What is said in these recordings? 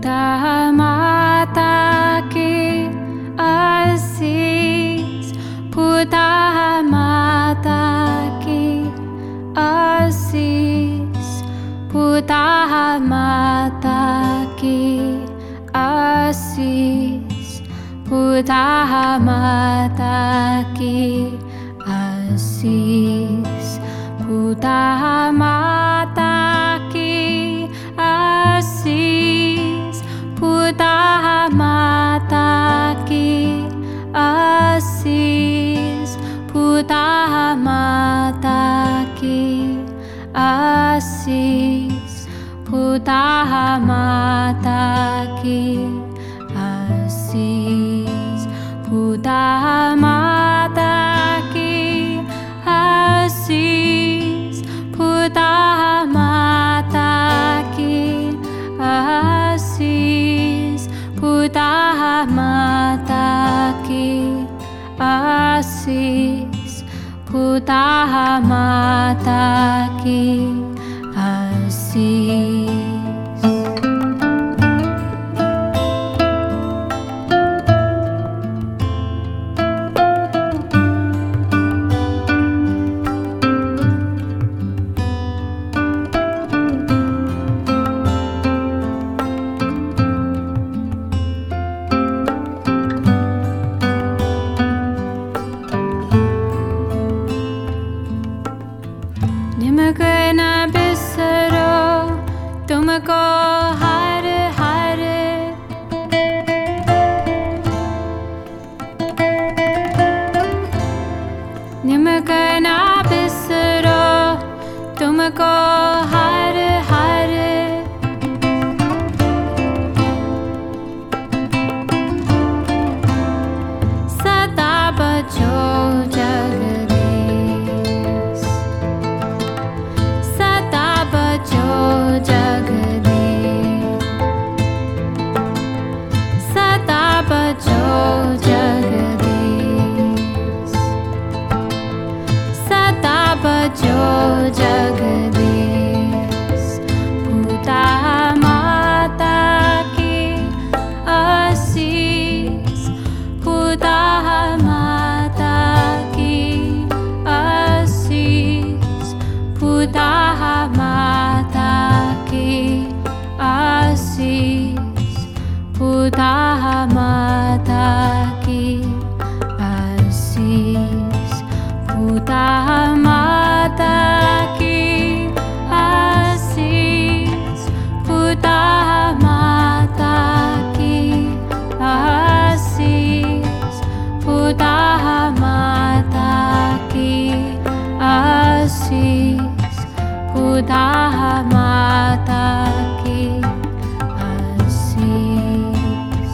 पुता माता की आशीष, पुता माता की आशीष, पुता माता की आशीष, पुता माता की आशीष, पुता माता की आशीष, पुता माता की आशीष, पुता माता की आशीष, पुता माता की आशीष, पुता माता की आशीष, पुता माता की आशीष, पुता माता की आशीष, पुता माता की आशीष। निमक न बिसरो तुमको हर हर, निमक न बिसरो तुमको हर हर, सदा बचो जगदीश, सदा बचो जगदीश, सदा बचो जगदीश, सदा बचो जगदीश, पुता माता की आशीष, पुता माता की आशीष, पुता माता की आशीष, पुता माता की आशीष, पुता माता की आशीष, पुता माता की आशीष, पुता माता की आशीष, पुता माता की आशीष।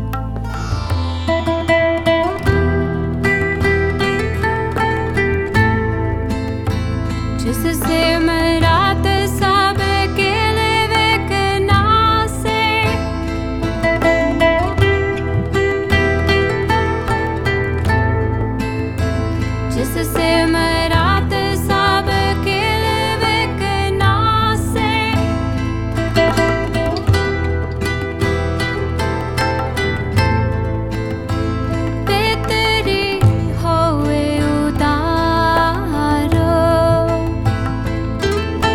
जिससे मरात सब के लेविक नासे, जिससे मरात सब के लेविक नासे, बेतरी होए उतारो,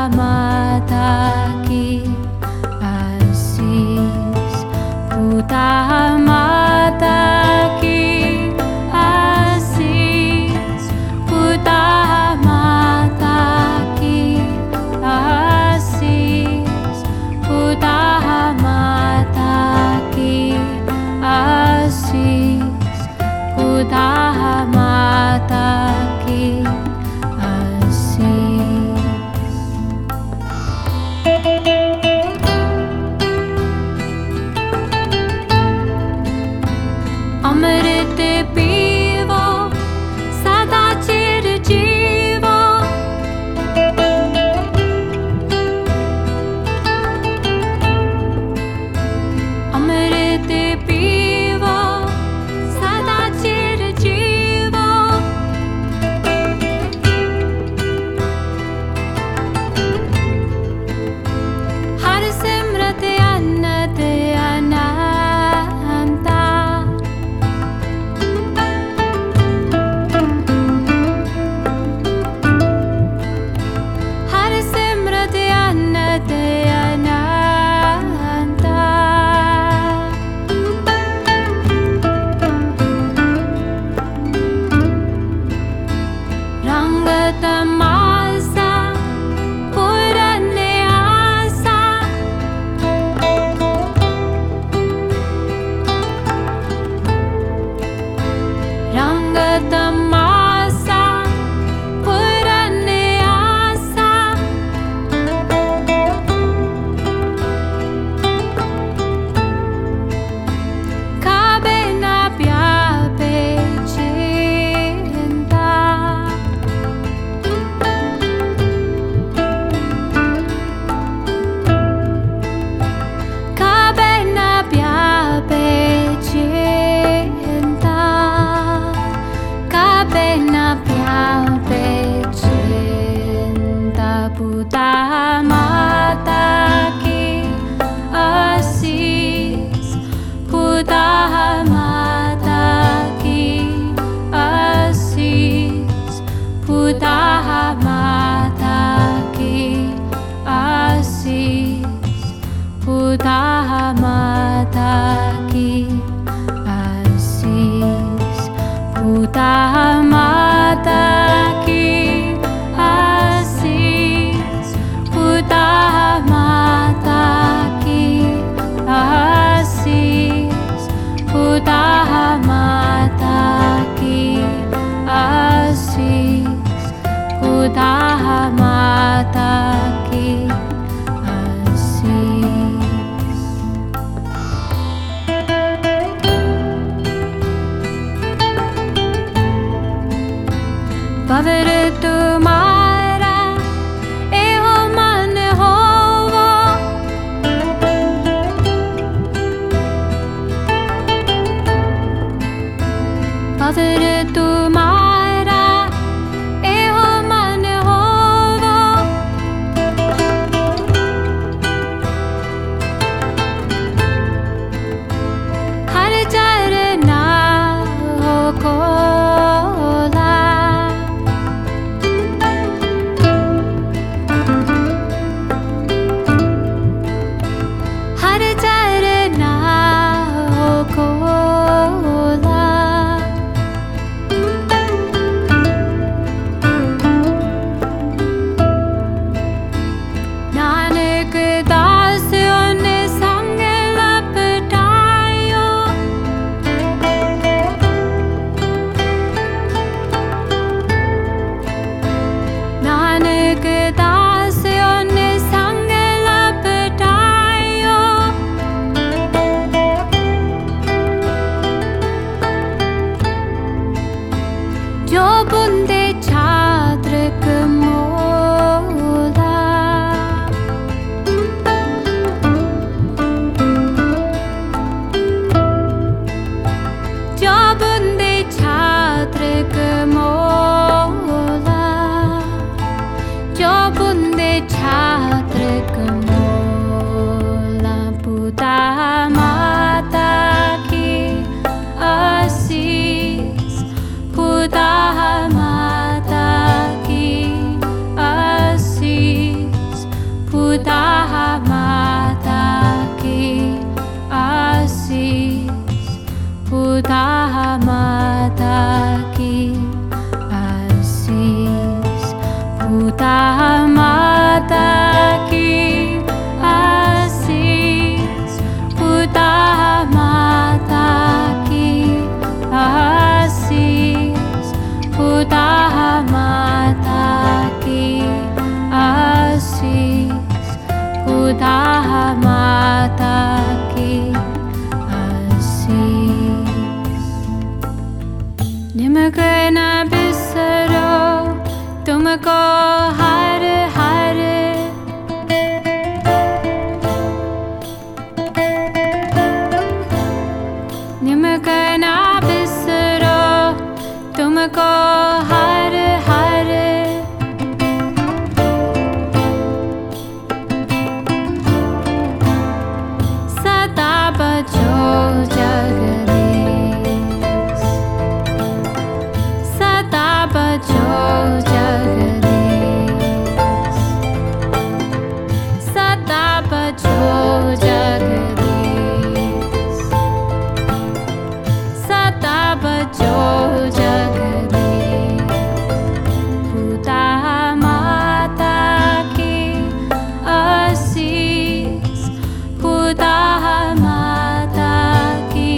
माता की आशीष, पूता माता की आशीष, पूता माता की आशीष, पूता माता की आशीष, पूता माता की अमृत पीवो सदा चिर जीवो, अमृत पीवो सदा चिर जीवो, हर सिमरत अन्नत अनंता, हर सिमरत अन्नत अनंता, रंग तमासा पुरने आसा, रंग तमासा पुरने आसा, खाबे ना प्याबे चिंता, खाबे ना प्याबे चिंता, खाबे ना प्याबे चिंता, पूता माता की आशीष, पूता माता की आशीष, पूता माता की आशीष, पूता माता की आशीष, पूता माता की आशीष, पुतः माता की आशीष। निमको न बिसरो तुमको हर हर, निमको न बिसरो तुमको हर हर। सदा बचो जगदीश, सदा बचो जगदीश, सदा बचो जगदीश, सदा बचो जगदीश। पुतः माता की आशीष, पुतः माता की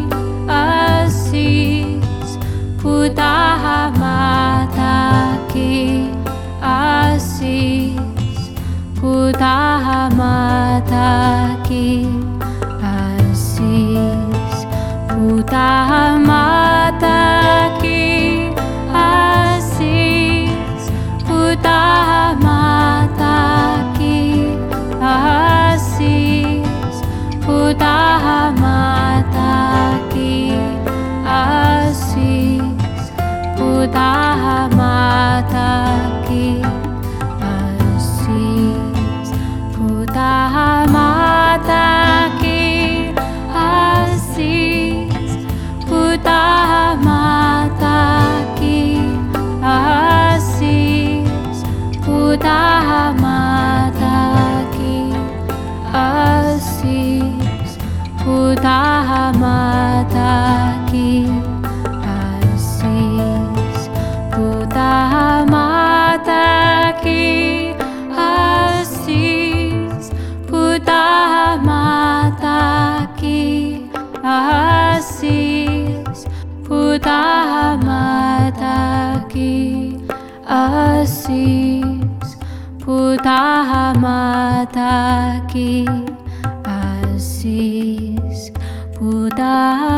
आशीष, पुतः माता की आशीष, पुतः माता की आशीष, पुतः माता की आशीष, पुतः माता की आशीष, पुतः माता की आशीष, पुतः माता की आशीष, पुतः माता की आशीष, पुतः माता की आशीष, पुतः माता की आशीष, पुतः माता की आशीष, पुतः माता की आशीष, पुतः माता की आशीष, पुतः माता की आशीष, पुतः माता की आशीष, पुतः